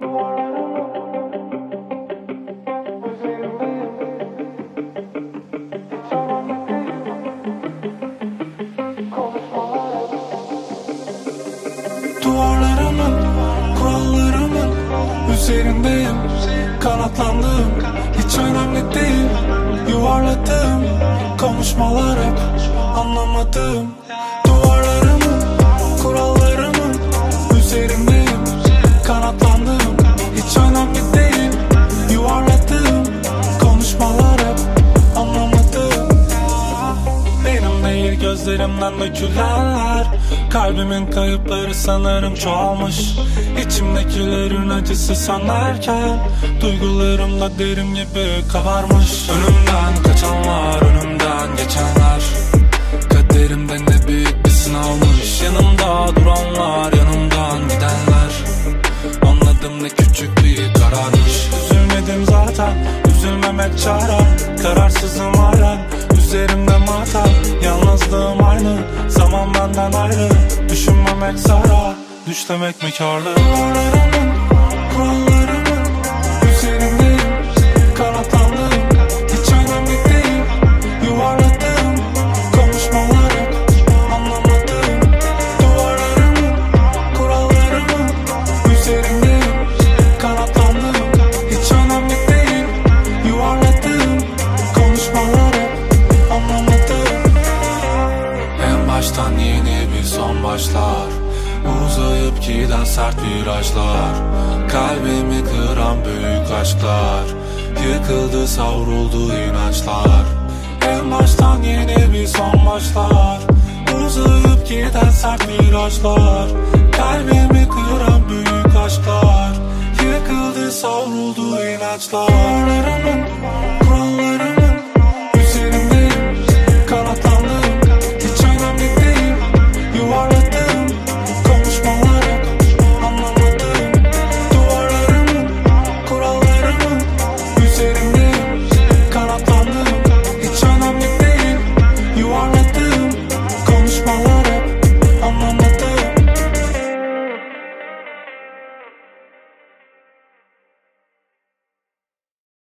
Duvarlarımın, kurallarımın üzerindeyim. Kanatlandım, hiç önemli değil. Yuvarladım, konuşmalar hep anlamadım. Duvarlarımın, kurallarımın üzerindeyim. Kanatlandım, hiç önemli değil. Yuvarladım, konuşmalar hep anlamadım. Benim değil gözlerimden dökülenler, kalbimin kayıpları sanırım çoğalmış. İçimdekilerin acısı sanarken duygularımda derim gibi kabarmış. Önümden kaçanlar, önümden geçenler, kaderimde ne büyük bir sınavmış. Yanımda duranlar, yanımdan gidenler, anladım ne küçük bir kararmış. Üzülmedim zaten, üzülmemek çare. Kararsızım halen, üzerimde mata. Yalnızlığım aynı, zaman benden ayrı. Düşünmemek zarar, düşlemek mi kârlı? Duvarlarımın, kurallarımın üzerindeyim. Kanatlandım, hiç önemli değil. Yuvarladım, konuşmalar hep anlamadım. Duvarlarımın, kurallarımın üzerindeyim. Kanatlandım, hiç önemli değil. Yuvarladım, konuşmalar hep anlamadım. En baştan yeni bir son başlar, uzayıp giden sert virajlar, kalbimi kıran büyük aşklar, yıkıldı savruldu inançlar. En baştan yeni bir son başlar, uzayıp giden sert virajlar, kalbimi kıran büyük aşklar, yıkıldı savruldu inançlar. Duvarlarımın, kurallarımın